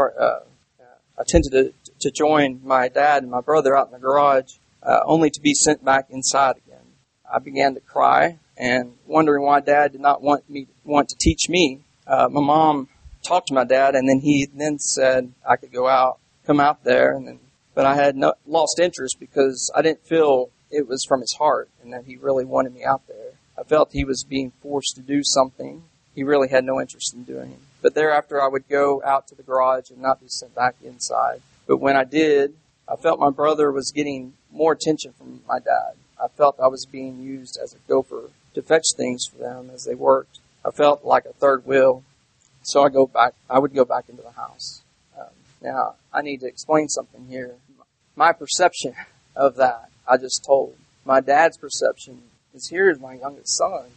attempted to join my dad and my brother out in the garage, only to be sent back inside again. I began to cry and wondering why Dad did not want to teach me. My mom talked to my dad, and then he said I could come out there, but I had lost interest because I didn't feel it was from his heart and that he really wanted me out there. I felt he was being forced to do something he really had no interest in doing. But thereafter, I would go out to the garage and not be sent back inside. But when I did, I felt my brother was getting more attention from my dad. I felt I was being used as a gopher to fetch things for them as they worked. I felt like a third wheel. So I would go back into the house. Now, I need to explain something here. My perception of that, I just told. My dad's perception is, here's my youngest son.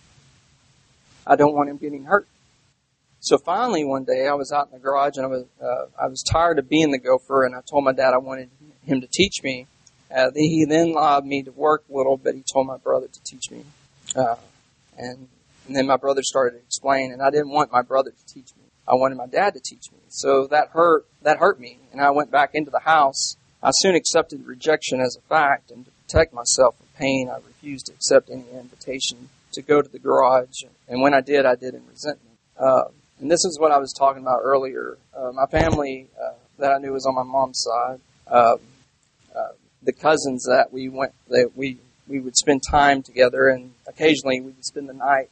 I don't want him getting hurt. So finally one day I was out in the garage, and I was tired of being the gopher, and I told my dad I wanted him to teach me. He then allowed me to work a little, but he told my brother to teach me. And then my brother started to explain, and I didn't want my brother to teach me. I wanted my dad to teach me. So that hurt me, and I went back into the house. I soon accepted rejection as a fact, and to protect myself from pain, I refused to accept any invitation to go to the garage. And when I did in resentment. And this is what I was talking about earlier. My family that I knew was on my mom's side. the cousins that we would spend time together, and occasionally we would spend the night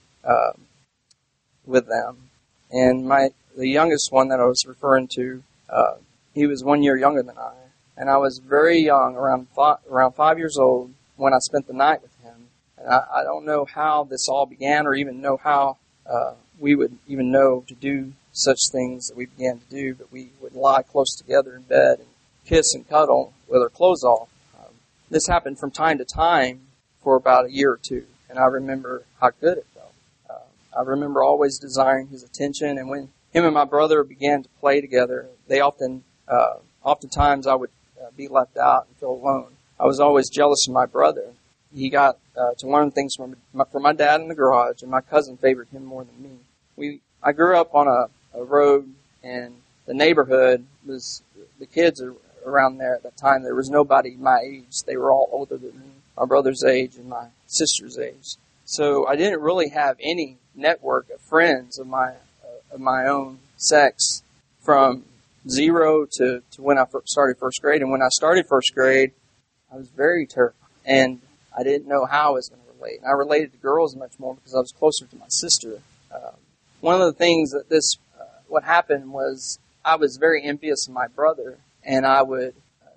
with them. And the youngest one that I was referring to, he was 1 year younger than I, and I was very young, around 5 years old, when I spent the night with him. And I don't know how this all began, or even know how we would even know to do such things that we began to do, but we would lie close together in bed and kiss and cuddle with our clothes off. This happened from time to time for about a year or two, and I remember how good it felt. I remember always desiring his attention, and when him and my brother began to play together, they oftentimes I would be left out and feel alone. I was always jealous of my brother. He got to learn things from my dad in the garage, and my cousin favored him more than me. I grew up on a road, and the neighborhood was, the kids around there at that time, there was nobody my age. They were all older than me, my brother's age and my sister's age. So I didn't really have any network of friends of my own sex from 0 to when I started first grade. And when I started first grade, I was very terrified, and I didn't know how I was going to relate. And I related to girls much more because I was closer to my sister. One of the things that what happened was I was very envious of my brother, and I would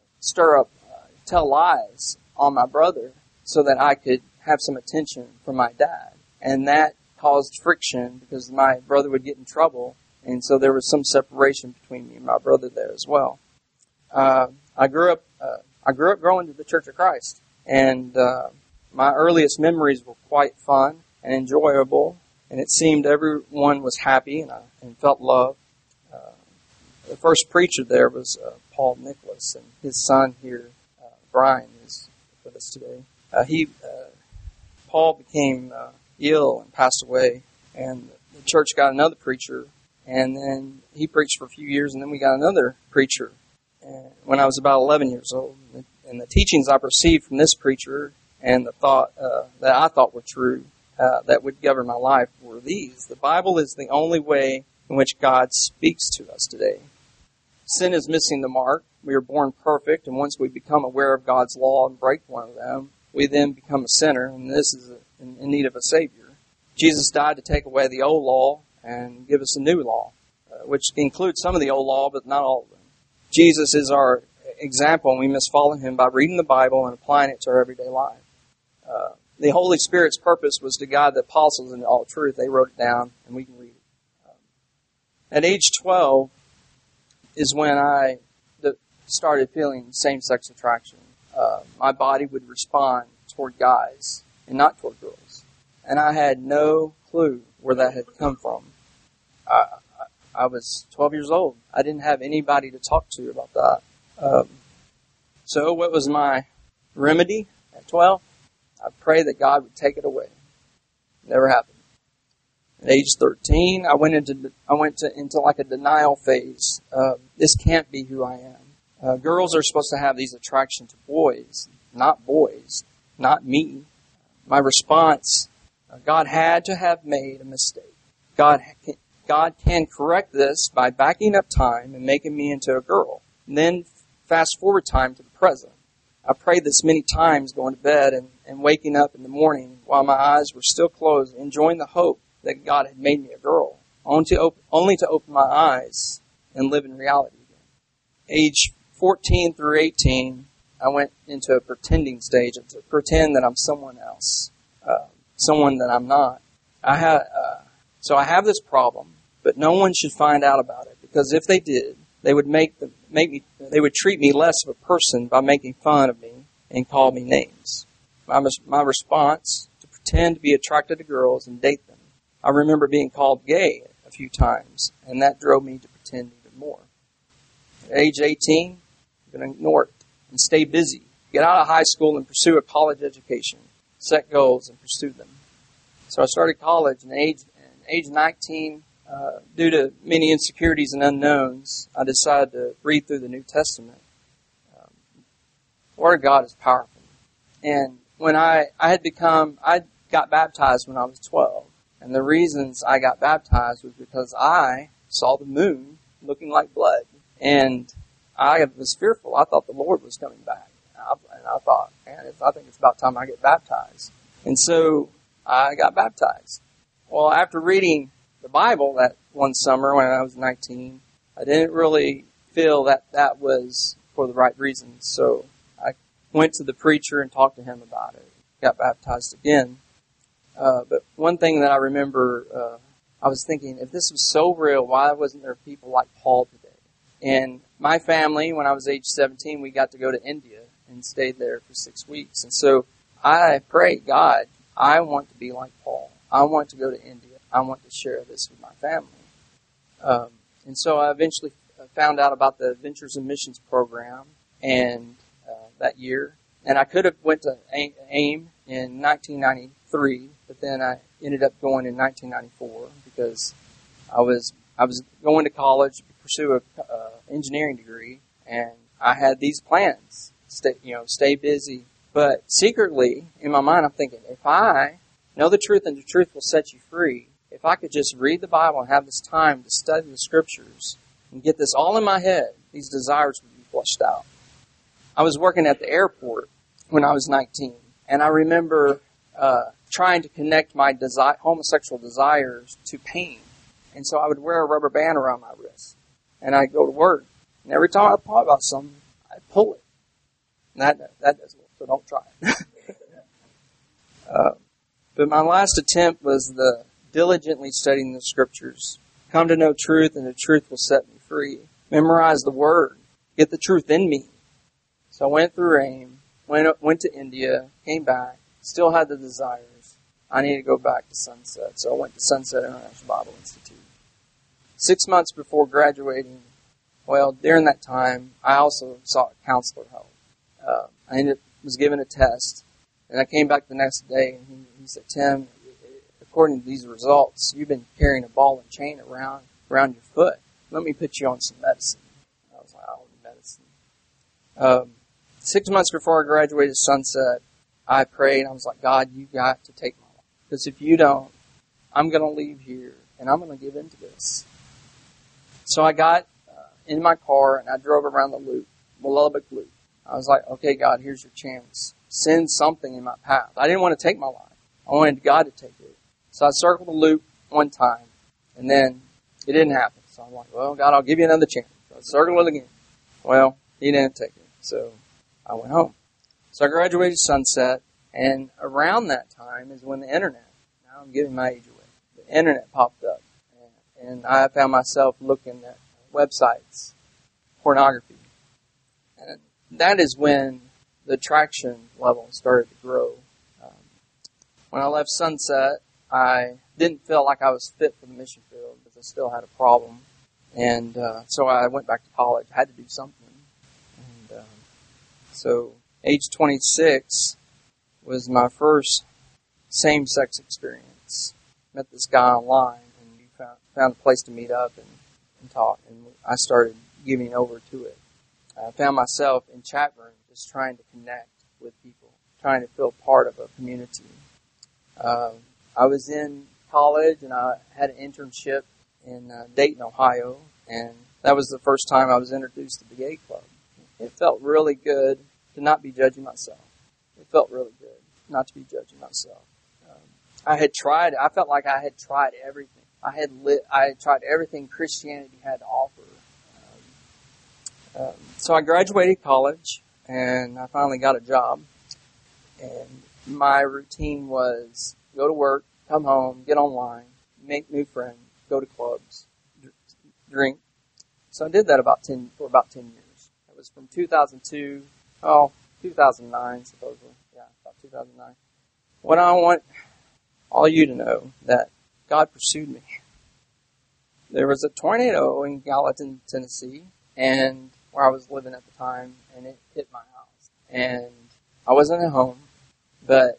tell lies on my brother so that I could have some attention from my dad. And that caused friction because my brother would get in trouble, and so there was some separation between me and my brother there as well. I grew up going to the Church of Christ, and my earliest memories were quite fun and enjoyable, and it seemed everyone was happy and felt loved. The first preacher there was Paul Nicholas, and his son here, Brian, is with us today. Paul became ill and passed away, and the church got another preacher, and then he preached for a few years, and then we got another preacher when I was about 11 years old. And the teachings I received from this preacher and the thought that I thought were true that would govern my life were these. The Bible is the only way in which God speaks to us today. Sin is missing the mark. We are born perfect, and once we become aware of God's law and break one of them, we then become a sinner, and this is in need of a Savior. Jesus died to take away the old law and give us a new law, which includes some of the old law, but not all of them. Jesus is our example, and we must follow him by reading the Bible and applying it to our everyday life. The Holy Spirit's purpose was to guide the apostles into all truth. They wrote it down, and we can read it. At age 12 is when I started feeling same-sex attraction. My body would respond toward guys and not toward girls. And I had no clue where that had come from. I was 12 years old. I didn't have anybody to talk to about that. So what was my remedy at 12? I prayed that God would take it away. Never happened. At age 13, I went into like a denial phase. This can't be who I am. Girls are supposed to have these attractions to boys, not me. My response, God had to have made a mistake. God can correct this by backing up time and making me into a girl. And then fast forward time to the present. I prayed this many times going to bed and waking up in the morning while my eyes were still closed, enjoying the hope that God had made me a girl, only to open my eyes and live in reality again. Age 14 through 18, I went into a pretending stage, to pretend that I'm someone else, someone that I'm not. So I have this problem, but no one should find out about it, because if they did, they would they would treat me less of a person by making fun of me and call me names. My response, to pretend to be attracted to girls and date them. I remember being called gay a few times, and that drove me to pretend even more. At age 18, I'm going to ignore it and stay busy. Get out of high school and pursue a college education. Set goals and pursue them. So I started college, and age 19, due to many insecurities and unknowns, I decided to read through the New Testament. The Word of God is powerful. And when I got baptized when I was 12. And the reasons I got baptized was because I saw the moon looking like blood. And I was fearful. I thought the Lord was coming back. I thought, man, I think it's about time I get baptized. And so I got baptized. Well, after reading the Bible that one summer when I was 19, I didn't really feel that that was for the right reasons. So I went to the preacher and talked to him about it. Got baptized again. But one thing that I remember, I was thinking, if this was so real, why wasn't there people like Paul today? And my family, when I was age 17, we got to go to India and stayed there for 6 weeks. And so I prayed, God, I want to be like Paul. I want to go to India. I want to share this with my family. And so I eventually found out about the Ventures and Missions program and that year. And I could have went to AIM in 1993, but then I ended up going in 1994 because I was going to college to pursue a engineering degree, and I had these plans, stay busy. But secretly, in my mind, I'm thinking, if I know the truth and the truth will set you free, if I could just read the Bible and have this time to study the Scriptures and get this all in my head, these desires would be flushed out. I was working at the airport when I was 19, and I remember trying to connect my homosexual desires to pain. And so I would wear a rubber band around my wrist, and I'd go to work. And every time I thought about something, I'd pull it. And that doesn't work, so don't try it. But my last attempt was the diligently studying the Scriptures. Come to know truth, and the truth will set me free. Memorize the Word. Get the truth in me. So I went through AIM, went to India, came back, still had the desires. I needed to go back to Sunset, so I went to Sunset International Bible Institute. 6 months before graduating, during that time, I also sought counselor help. I was given a test, and I came back the next day, and he said, Tim, according to these results, you've been carrying a ball and chain around your foot. Let me put you on some medicine. I was like, oh, medicine. 6 months before I graduated Sunset, I prayed, and I was like, God, you got to take my life. Because if you don't, I'm going to leave here, and I'm going to give in to this. So I got in my car, and I drove around the loop, Lubbock Loop. I was like, okay, God, here's your chance. Send something in my path. I didn't want to take my life. I wanted God to take it. So I circled the loop one time, and then it didn't happen. So I'm like, well, God, I'll give you another chance. So I circled it again. Well, he didn't take it. So I went home. So I graduated Sunset, and around that time is when the internet, now I'm giving my age away, the internet popped up. And I found myself looking at websites, pornography. And that is when the attraction level started to grow. When I left Sunset, I didn't feel like I was fit for the mission field because I still had a problem. And so I went back to college. I had to do something. And so age 26 was my first same-sex experience. Met this guy online, and we found a place to meet up and talk. And I started giving over to it. I found myself in chat rooms just trying to connect with people, trying to feel part of a community. I was in college, and I had an internship in Dayton, Ohio, and that was the first time I was introduced to the gay club. It felt really good to not be judging myself. It felt really good not to be judging myself. I felt like I had tried everything. I had tried everything Christianity had to offer. So I graduated college, and I finally got a job. And my routine was go to work, come home, get online, make new friends, go to clubs, drink. So I did that for about 10 years. It was from 2009, supposedly. Yeah, about 2009. What I want all you to know that God pursued me. There was a tornado in Gallatin, Tennessee, and where I was living at the time, and it hit my house. And I wasn't at home, but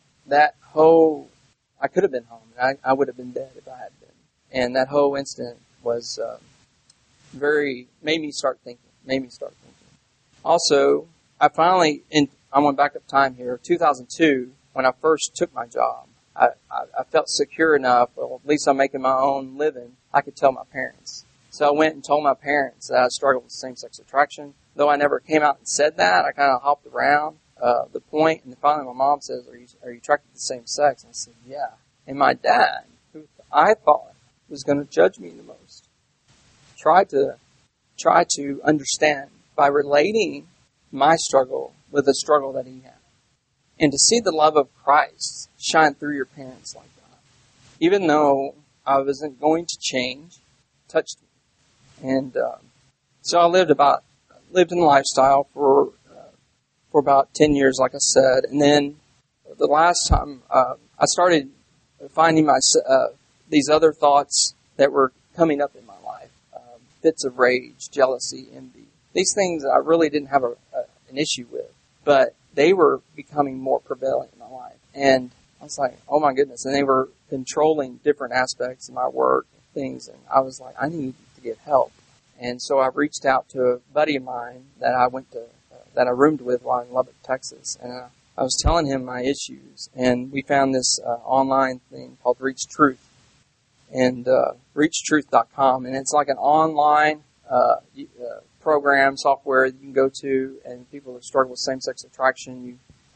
I could have been home. I would have been dead if I had been. And that whole incident was made me start thinking. Also, I went back up time here, 2002, when I first took my job. I felt secure enough, well, at least I'm making my own living, I could tell my parents. So I went and told my parents that I struggled with same-sex attraction. Though I never came out and said that, I kind of hopped around. the point, and finally my mom says, are you attracted to the same sex? And I said, yeah. And my dad, who I thought was going to judge me the most, tried to understand by relating my struggle with the struggle that he had. And to see the love of Christ shine through your parents like that, even though I wasn't going to change, touched me. And so I lived in the lifestyle for about 10 years, like I said. And then the last time I started finding these other thoughts that were coming up in my life, fits of rage, jealousy, envy. These things I really didn't have an issue with, but they were becoming more prevalent in my life. And I was like, oh my goodness. And they were controlling different aspects of my work, things. And I was like, I need to get help. And so I reached out to a buddy of mine that I roomed with while in Lubbock, Texas. And I was telling him my issues. And we found this online thing called Reach Truth. And reachtruth.com. And it's like an online program, software that you can go to, and people that struggle with same-sex attraction,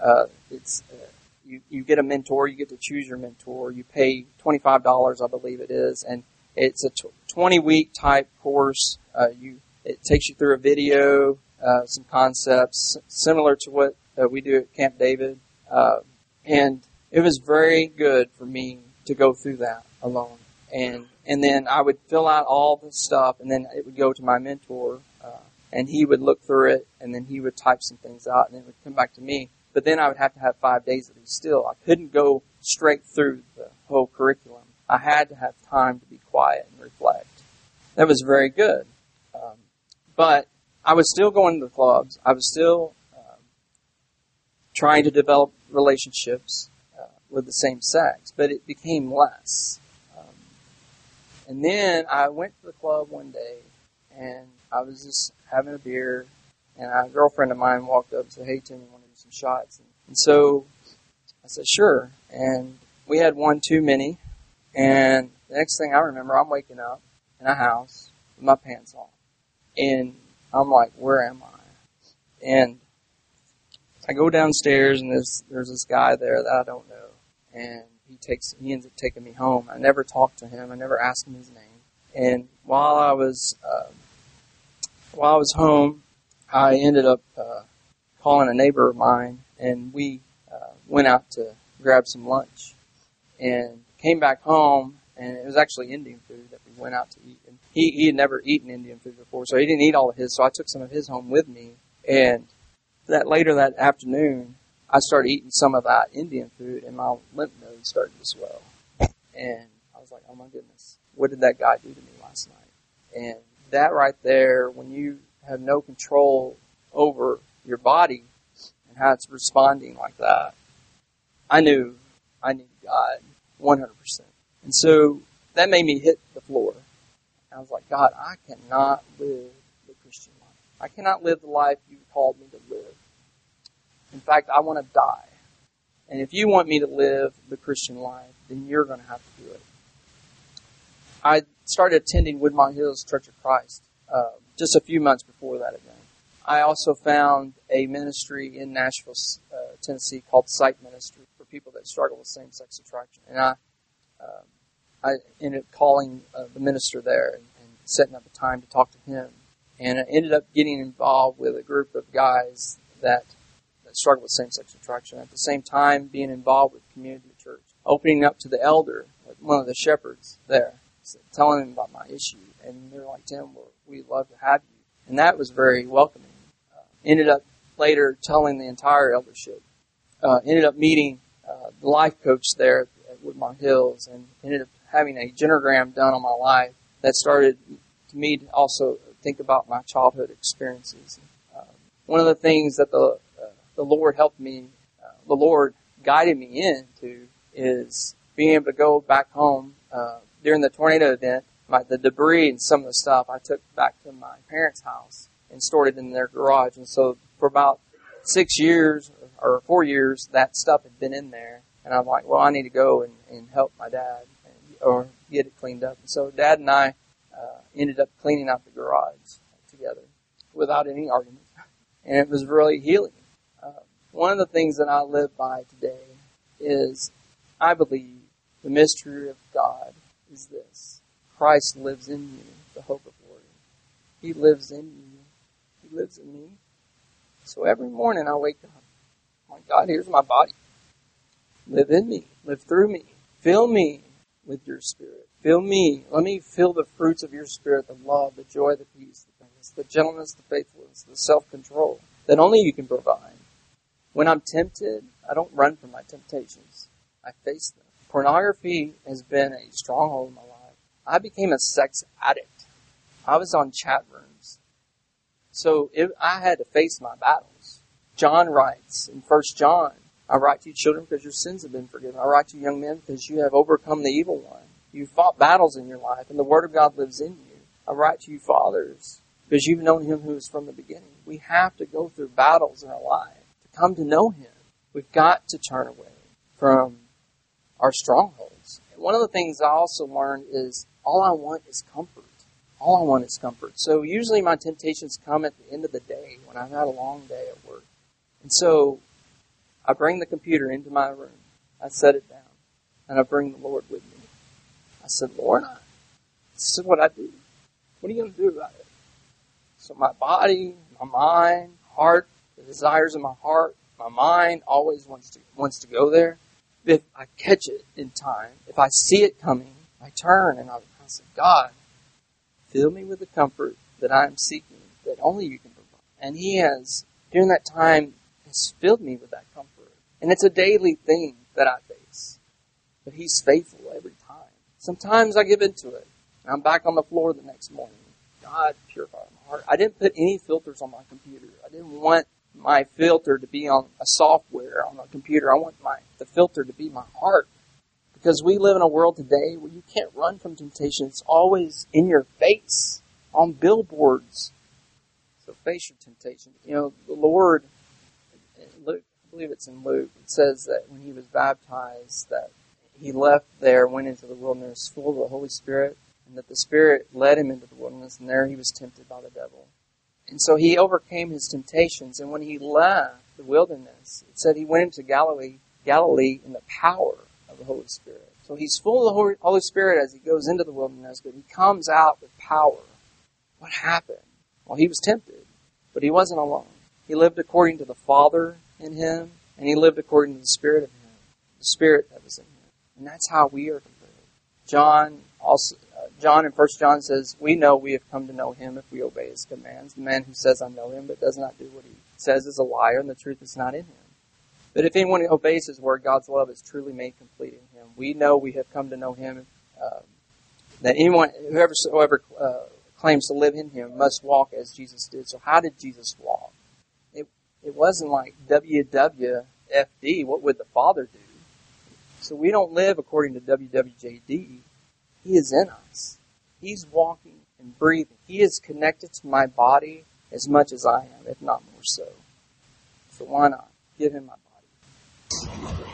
you get a mentor, you get to choose your mentor, you pay $25, I believe it is, and it's a 20-week type course. It takes you through a video, some concepts, similar to what we do at Camp David, and it was very good for me to go through that alone. And then I would fill out all the stuff, and then it would go to my mentor, and he would look through it, and then he would type some things out, and it would come back to me. But then I would have to have 5 days of it still. I couldn't go straight through the whole curriculum. I had to have time to be quiet and reflect. That was very good. But I was still going to the clubs. I was still trying to develop relationships with the same sex, but it became less. And then I went to the club one day, and I was just having a beer, and a girlfriend of mine walked up and said, hey, Tim, you want to do some shots? And so I said, sure. And we had one too many, and the next thing I remember, I'm waking up in a house with my pants off. And I'm like, where am I? And I go downstairs, and there's this guy there that I don't know, and he ends up taking me home. I never talked to him. I never asked him his name. And while I was home, I ended up calling a neighbor of mine, and we went out to grab some lunch, and came back home, and it was actually Indian food that we went out to eat. And he had never eaten Indian food before, so he didn't eat all of his. So I took some of his home with me, and later that afternoon, I started eating some of that Indian food, and my lymph nodes started to swell. And I was like, oh my goodness, what did that guy do to me last night? And that right there, when you have no control over your body and how it's responding like that, I knew I needed God 100%. And so that made me hit the floor. I was like, God, I cannot live the Christian life. I cannot live the life you called me to live. In fact, I want to die. And if you want me to live the Christian life, then you're going to have to do it. I started attending Woodmont Hills Church of Christ just a few months before that event. I also found a ministry in Nashville, Tennessee called Sight Ministry for people that struggle with same-sex attraction. And I ended up calling the minister there and setting up a time to talk to him. And I ended up getting involved with a group of guys that struggle with same-sex attraction. At the same time, being involved with community church, opening up to the elder, one of the shepherds there, telling him about my issue. And they're like, Tim, we'd love to have you. And that was very welcoming. Ended up later telling the entire eldership. Ended up meeting the life coach there at Woodmont Hills, and ended up having a genogram done on my life that started to me to also think about my childhood experiences. One of the things that the Lord helped me, the Lord guided me into, is being able to go back home during the tornado event. The debris and some of the stuff I took back to my parents' house and stored it in their garage. And so for about 6 years or 4 years, that stuff had been in there. And I'm like, well, I need to go and help my dad or get it cleaned up. And so Dad and I ended up cleaning out the garage together without any argument. And it was really healing. One of the things that I live by today is I believe the mystery of God is this. Christ lives in you, the hope of glory. He lives in you. He lives in me. So every morning I wake up. My God, here's my body. Live in me. Live through me. Fill me with your Spirit. Fill me. Let me feel the fruits of your Spirit, the love, the joy, the peace, the kindness, the gentleness, the faithfulness, the self-control that only you can provide. When I'm tempted, I don't run from my temptations. I face them. Pornography has been a stronghold in my life. I became a sex addict. I was on chat rooms. So I had to face my battles. John writes in 1 John, I write to you children because your sins have been forgiven. I write to you young men because you have overcome the evil one. You fought battles in your life and the Word of God lives in you. I write to you fathers because you've known Him who is from the beginning. We have to go through battles in our life to come to know Him. We've got to turn away from our strongholds. And one of the things I also learned is all I want is comfort. All I want is comfort. So usually my temptations come at the end of the day when I've had a long day at work. And so I bring the computer into my room. I set it down. And I bring the Lord with me. I said, Lord, this is what I do. What are you going to do about it? So my body, my mind, heart, the desires of my heart, my mind always wants to go there. If I catch it in time, if I see it coming, I turn and I say, God, fill me with the comfort that I am seeking, that only you can provide. And He has, during that time, has filled me with that comfort. And it's a daily thing that I face. But He's faithful every time. Sometimes I give into it. And I'm back on the floor the next morning. God, purify my heart. I didn't put any filters on my computer. I didn't want my filter to be on a software on a computer. I want the filter to be my heart. Because we live in a world today where you can't run from temptation. It's always in your face, on billboards. So face your temptation. You know, the Lord, Luke, I believe it's in Luke, it says that when He was baptized, that He left there, went into the wilderness full of the Holy Spirit, and that the Spirit led Him into the wilderness, and there He was tempted by the devil. And so He overcame His temptations, and when He left the wilderness, it said He went into Galilee in the power of the Holy Spirit. So He's full of the Holy Spirit as He goes into the wilderness, but He comes out with power. What happened? Well, He was tempted, but He wasn't alone. He lived according to the Father in Him, and He lived according to the Spirit of Him, the Spirit that was in Him. And that's how we are to live. John in 1 John says, we know we have come to know Him if we obey His commands. The man who says, I know Him, but does not do what He says is a liar, and the truth is not in him. But if anyone obeys His word, God's love is truly made complete in Him. We know we have come to know Him, that whoever claims to live in Him must walk as Jesus did. So how did Jesus walk? It wasn't like WWFD, what would the Father do? So we don't live according to WWJD. He is in us. He's walking and breathing. He is connected to my body as much as I am, if not more so. So why not give Him my body?